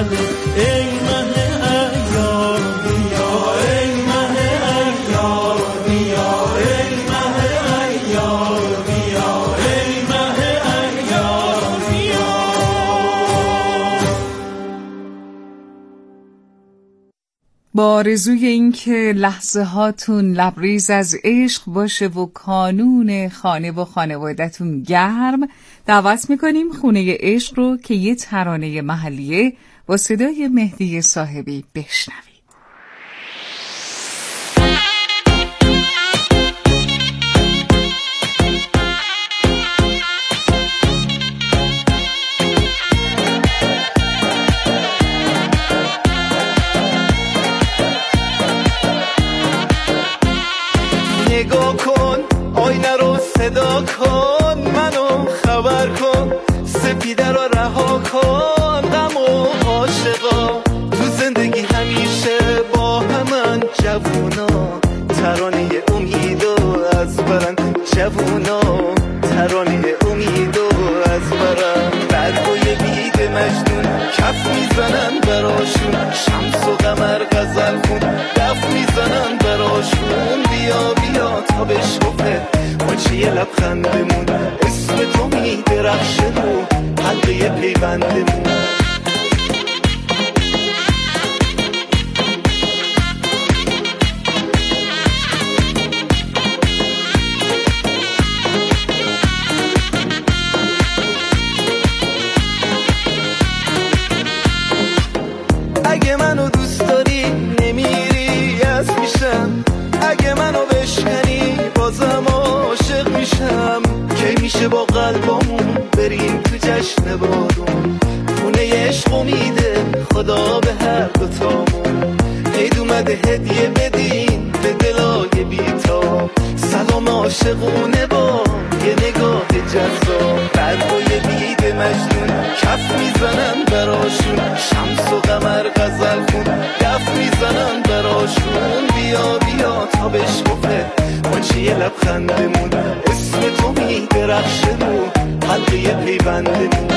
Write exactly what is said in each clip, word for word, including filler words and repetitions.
بله ای مه عیار بیا ای مه عیار بیا ای مه عیار بیا ای مه عیار بیا. با آرزوی این که لحظه هاتون لبریز از عشق باشه و کانون خانه و خانوادتون گرم، دعوت میکنیم خونه عشق رو که یه ترانه محلیه با صدای مهدی صاحبی بشنوید. نگاه کن آینه رو صدا کن منو خبر کن سپیده رو رها کن غم و عاشقا تو زندگی همیشه با همن جوونا ترانه امیدو از برن جوونا ترانه امیدو از برن برگوی بید مجنون کف میزنن براشون شمس و قمر غزل خون دف میزنن براشون بیا بیا تا بشکفه باچه یه لبخندمون اسم تو میدرخشه رو حلقه پیوندمون. اگه منو دوست داری نمیری از میشم اگه منو بشکنی بازم عاشق میشم کی میشه با قلبمون بریم تو جشن بارون خونه عشق امیده خدا به هر دوتامون عید اومده هدیه بدین به دلای بیتاب سلام عاشقونه با یه نگاه جذاب برگوی بید مجنون کف میزنن براشون شمس و قمر غزل خون دف میزنن براشون بیا بیا تا بشکفه باچه یه لبخندمون اسم تو میدرخشه رو حلقه پیوندمون.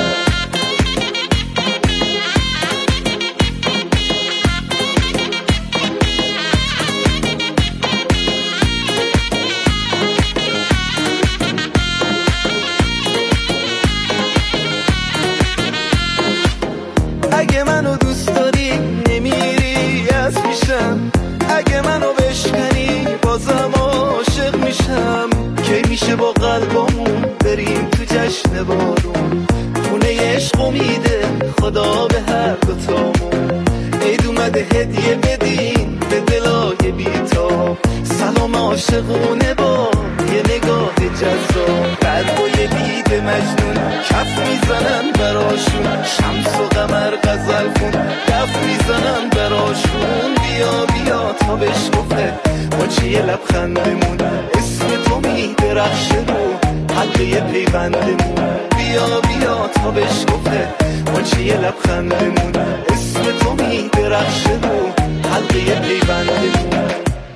اگه منو دوست داری نمیری از میشم اگه منو بشکنی بازم عاشق میشم کی میشه با قلبمون بریم تو جشن بارون خونه عشق امیده خدا به هر دوتامون عید اومده هدیه بدین به دلای بیتاب سلام عاشقونه با یه نگاه جذاب برگوی بید مجنون کف میزنن براشون شمس و قمر غزل خون دف میزنن براشون بیا بیا تا بشکفه باچه یه لبخندمون اسم تو میدرخشه رو حلقه پیوندمون بیا بیا تا بشکفه باچه یه لبخندمون اسم تو میدرخشه رو حلقه پیوندمون.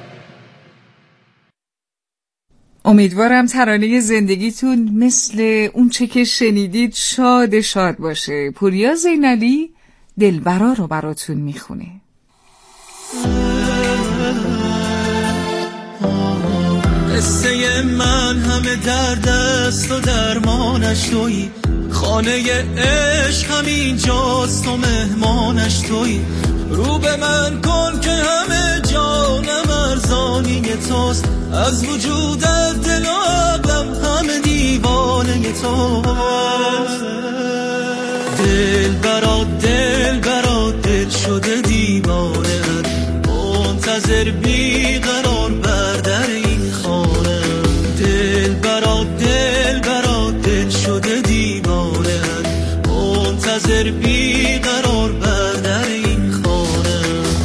امیدوارم ترانه زندگیتون مثل اون چه که شنیدید شاد شاد باشه. پوریا زینالی دلبرا رو براتون میخونه. قصه من همه درد است و درمانش تویی خانه عشق همین جاست و مهمانش تویی رو به من کن که همه جانم ارزانی توست از وجودت دل و عقلم همه دیوانه توست دل برا دل برا دل شده دیوانه منتظر بیقرار بر در این خانه دل برا دل برا دل شده دیوانه منتظر بیقرار بر در این خانه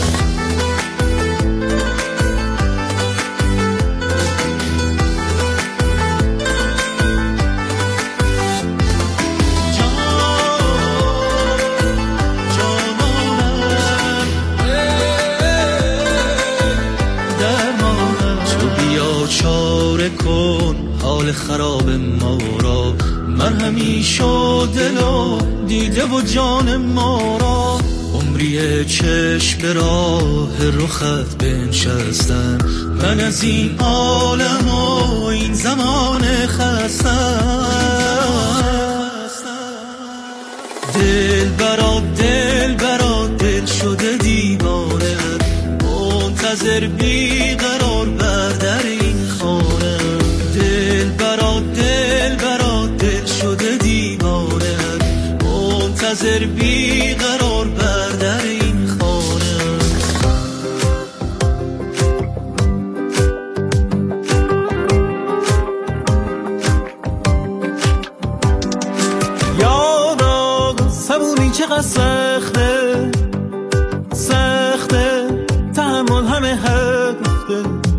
چاره کن حال خراب ما را مرهمی شو دل و دیده و جان ما را عمری چشم به راه رخت بنشستم، من از این عالم و این زمان خستم. دل برا دل برا دل شده دیوانه، منتظر بیقرار بر در این خانه. دل برا دل برا دل شده دیوانه، منتظر بیقرار بر در این خانه. یارا صبوری چقدر سخته، سخته تحمل همه هفته،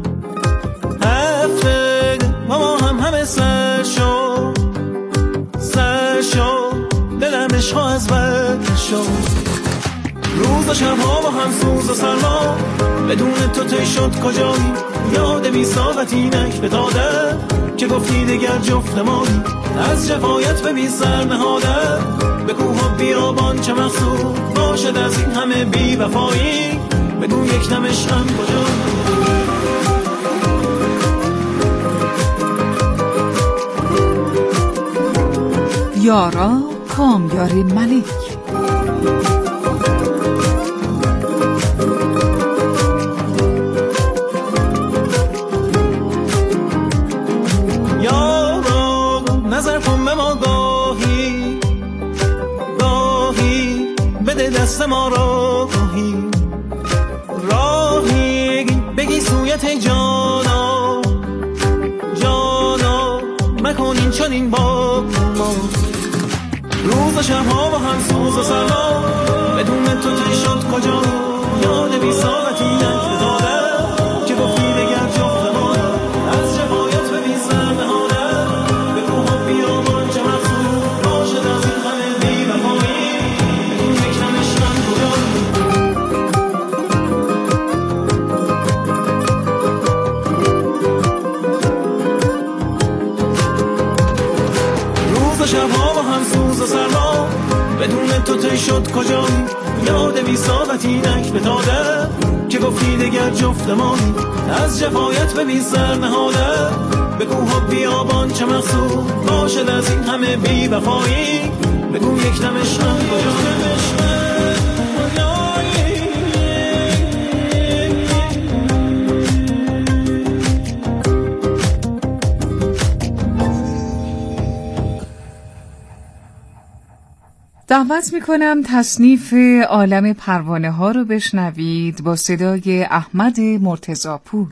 هفته با ما هم همه سر شو، سر شو دلم عشق از بر شو. روز و شبها با هم سوز و سرما، بدون تو تی شد کجایی؟ یاد بی ساغت اینک بتاده که گفتی دگر جفت مایی. از جفایت به بی سر نهاده، به کوه و بیابان چه مقصود باشد از این همه بی وفایی؟ بگو یک دم عشقم کجا؟ یارا کامیار ملک. یارا نظر کن به ما گاهی، گاهی بده دست ما راهی، راهی بگی سویت جانا، جانا مکن این چنین با ما. روز و شبها با هم سوز و سرما، بدون تو تی شد کجا؟ یاد بی ساغتی نک داده که گفتی دگر جفت ما. از جفایت به بی سر نهاده، به کوه و بیابان چه مقصود باشد از این همه بی وفایی؟ بگو یک دم عشقم کجا؟ روز و شبها با هم سوز و سرما، بدون تو تی شد کجایی؟ یاد بی ساغتی نک بتاده که گفتی دگر جفت مایی. از جفایت به بی سر نهاده، به کوه و بیابان چه مقصود باشد از این همه بی وفایی؟ بگو یک دم عشقم کجا؟ دعوت میکنم تصنیف عالم پروانه ها رو بشنوید با صدای احمد مرتضاپور.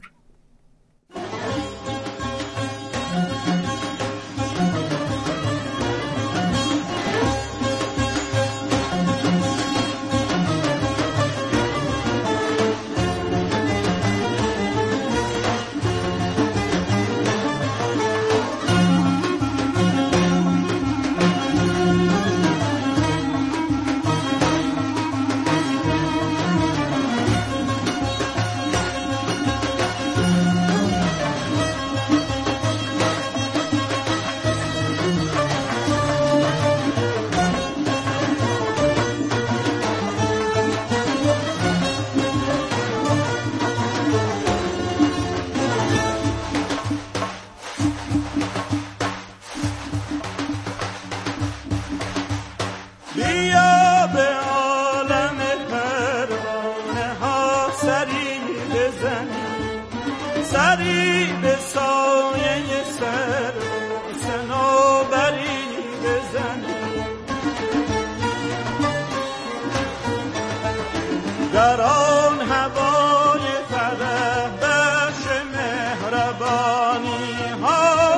بیا به عالم پروانه ها سری بزنی، سری به سایه سر صنوبری بزنی. در آن هوای فرح بخش مهربانی ها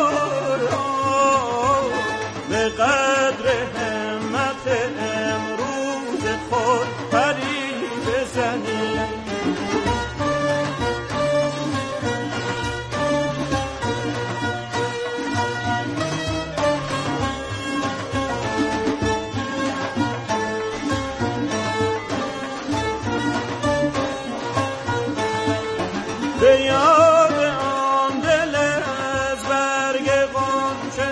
به قدر همت امروز خود پری بزنی. به یاد آن دل از برگ غنچه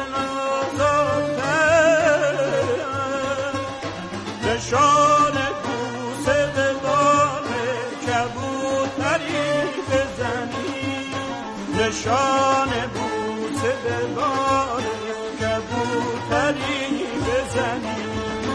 نازک‌تر، نشان بوسه زشان بوته بباره کبوتری بزنی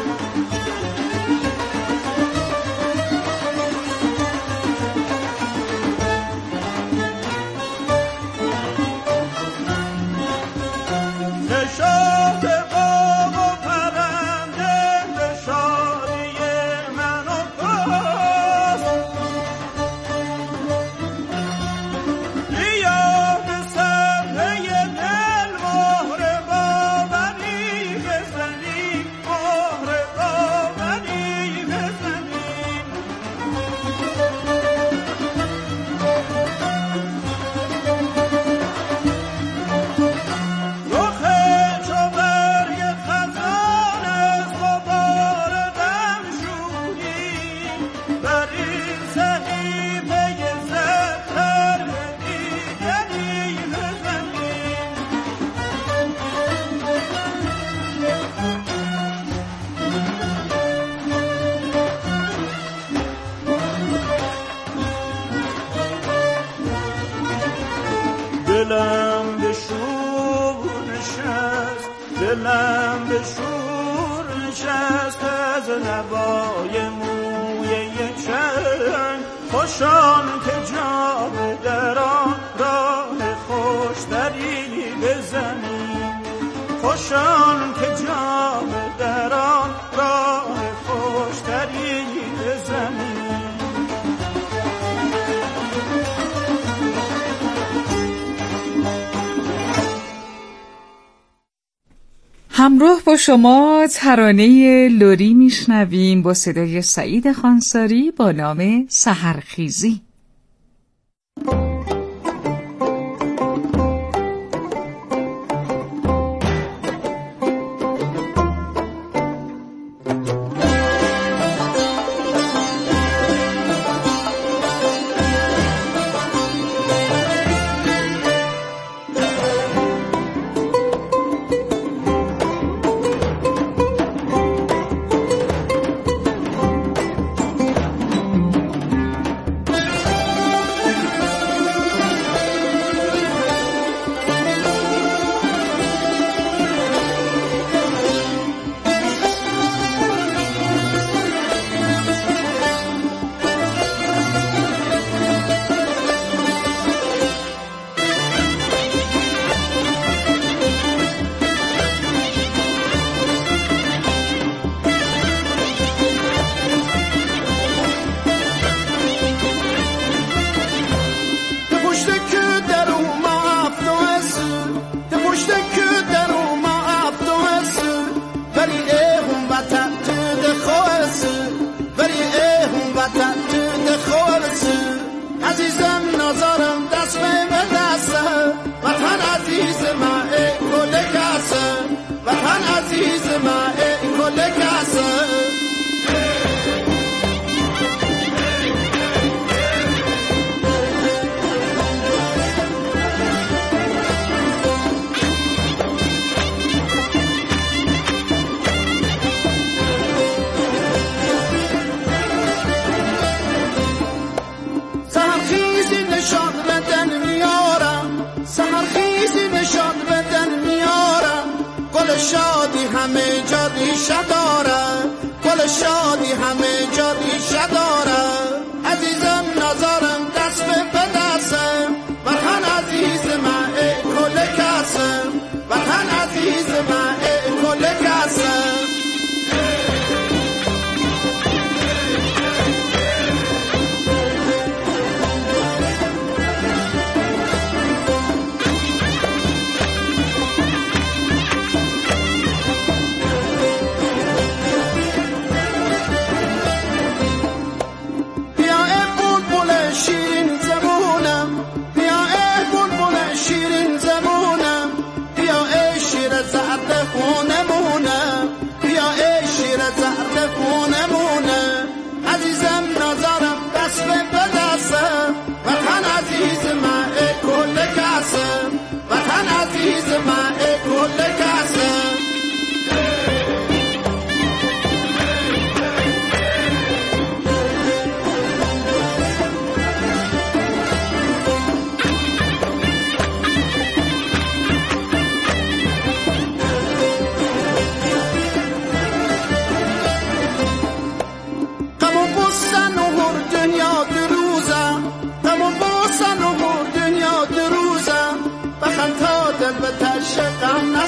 دلم به شور نشست دلم به شور نشست از نوای موی چنگ خوشان که جام دران راه خوش دری بزنیم خوشان که جام دران راه خوش دری بزنیم همراه با شما ترانه لری میشنویم با صدای سعید خانساری با نام سحرخیزی. شادی همه جا ریشه داره گل شادی همه جا ریشه داره عزیزم نظرم دست به دستم وطن عزیز من ای کل کسم وطن عزیز من ای کل کسم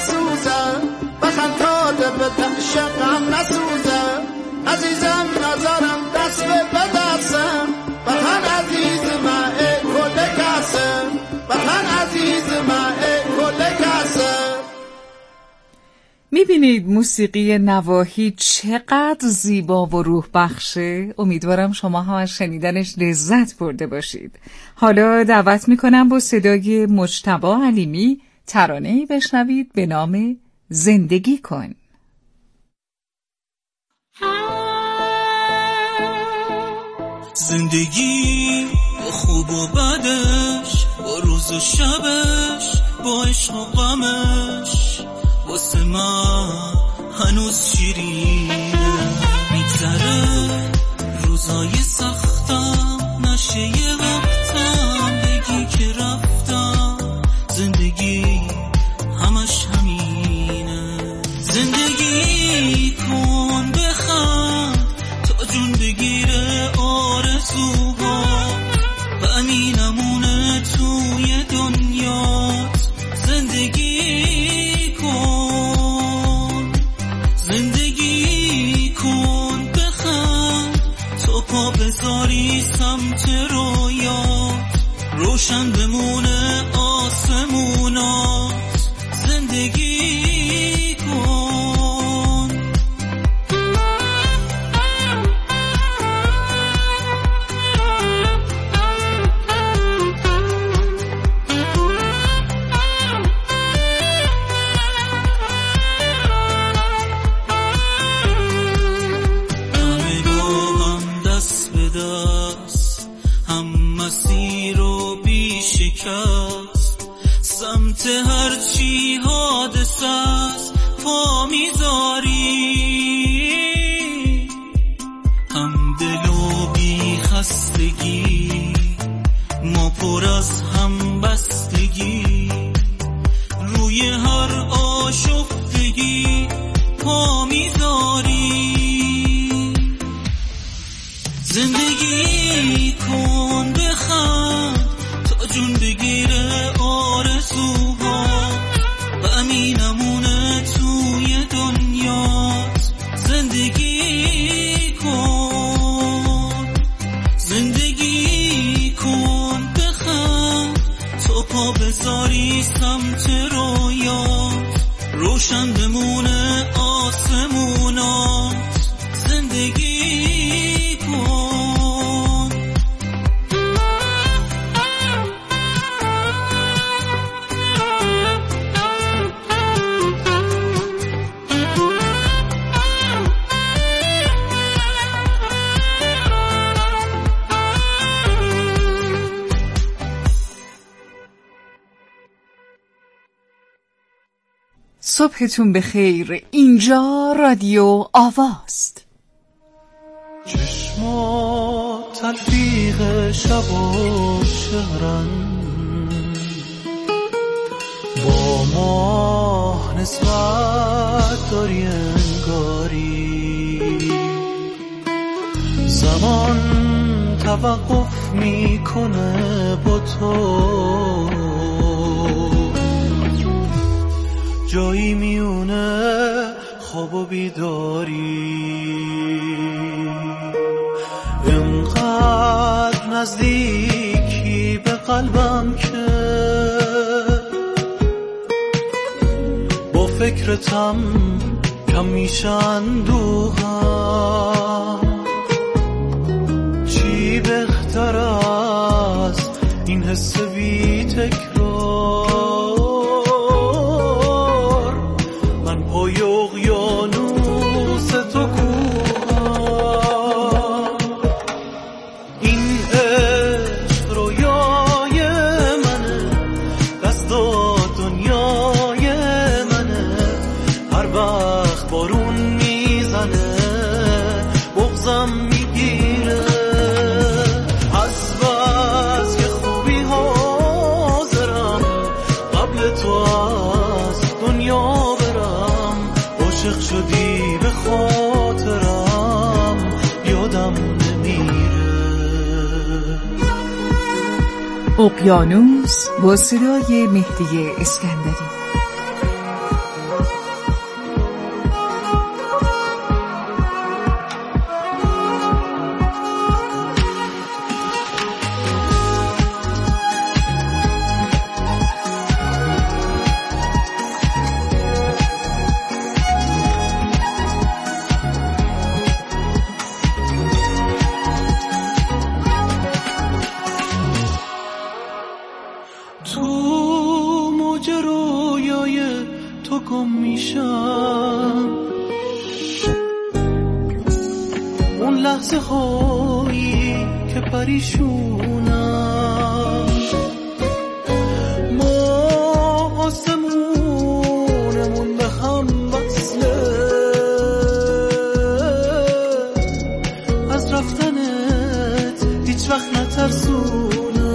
نسوزم بخند تا دل به تعشقم نسوزم عزیزم نظرم دست به دستم وطن عزیز من ای کل کسم وطن عزیز من ای کل کسم. میبینید موسیقی نواحی چقدر زیبا و روح بخشه؟ امیدوارم شما هم از شنیدنش لذت برده باشید. حالا دعوت میکنم با صدای مجتبی علیمی ترانه‌ای بشنوید به نام زندگی کن. زندگی با خوب و بدش، با روز و شبش، با عشق و غمش، واسه من هنوز شیرینه. میگذره روزای سختم، نشه یه وقتم بگی که رفتم. زندگی همش همینه. زندگی کن بخند تا جون بگیره آرزوها و امینمونه توی دنیات. زندگی کن زندگی کن بخند تا پا بذاری سمت رویات، روشن بمونه آسمونات. زندگی کن. همه با هم دست به دست، هم مسیر رو بی شکست، سمت هرچی حادث است پا میذاری. هم دل و بی خستگی، ما پر از هم بستگی، روی هر آشفتگی پا میذاری. زندگی کن بخند تا جون بگیره آرزوها و امینمونه توی دنیات. زندگی کن زندگی کن بخند تا پا بذاری سمت رویات، روشن بمونه آسمونات. زندگی کن. صبحتون بخیر. اینجا رادیو آواست. چشما تلفیق شب و شهرن، با ماه نسبت داری انگاری. زمان توقف میکنه با تو، جایی میونه خواب و بیداری. انقدر نزدیکی به قلبم که با فکرتم کم میشه اندوهم. چی بهتر از این حس بی تکرار؟ من پای اقیانوس تو کوهم. این عشق رویای منه، دست دنیای منه. هر وقت بارون میزنه بغضم میگیره. از بس که خوبی حاضرم قبل تو از دنیا برم. عاشق شدی به خاطرم یادم نمیره. اقیانوس با صدای مهدی اسکندری. لحظه هایی که پریشونم، ما آسمونمون به هم وصله، از رفتنت هیچ وقت نترسونم.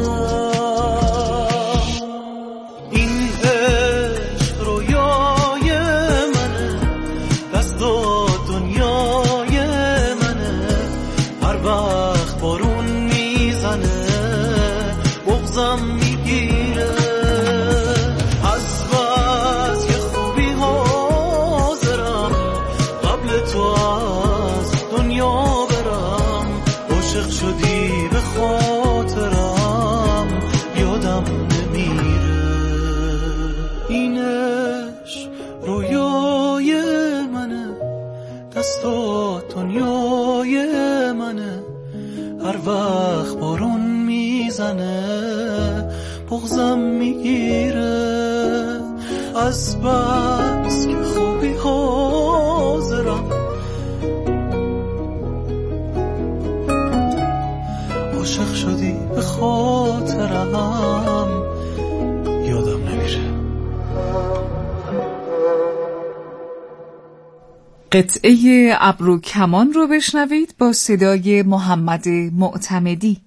این عشق رویای منه، دست و دنیای منه، هر وقت بارون میزنه بغضم میگیره، از بس که خوبی حاضرم قبل تو از دنیا برم، عاشق شدی به خاطرم یادم نمیره. این عشق رویای منه، دست و دنیای منه، هر وقت بارون میزنه بغضم میگیره، از بس که خوبی حاضرم عاشق شدی به خاطرم یادم نمیره. قطعه ابرو کمان رو بشنوید با صدای محمد معتمدی.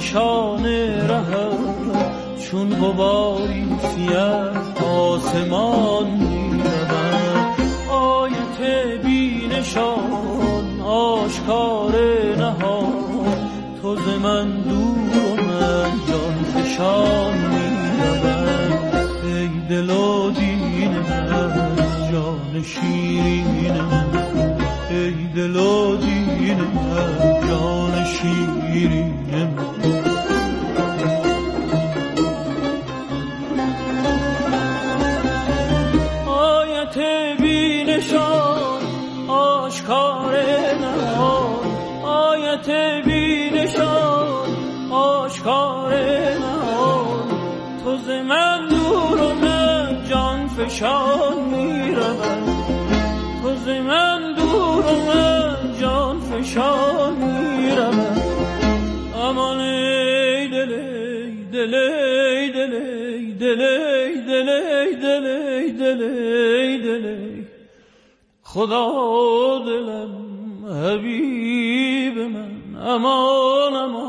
نشان رهم چون غباری سیه آسمان می‌روم. آیت بی نشان آشکار نهان تو ز من دور و من جان فشان می‌روم. ای دل و دین من جان شیرین من، ای دل و دین من جان شیرین من. آیت بی نشان آشکار نهان، آیت بی نشان آشکار نهان تو ز من دور و من جان فشان می‌روم. تو ز من دور و من جان فشان می‌روم. امان ای دل ای دل ای دل ای دل ای دل ای دل ای دل ای دل ای خدا دلم حبیب من. امان امان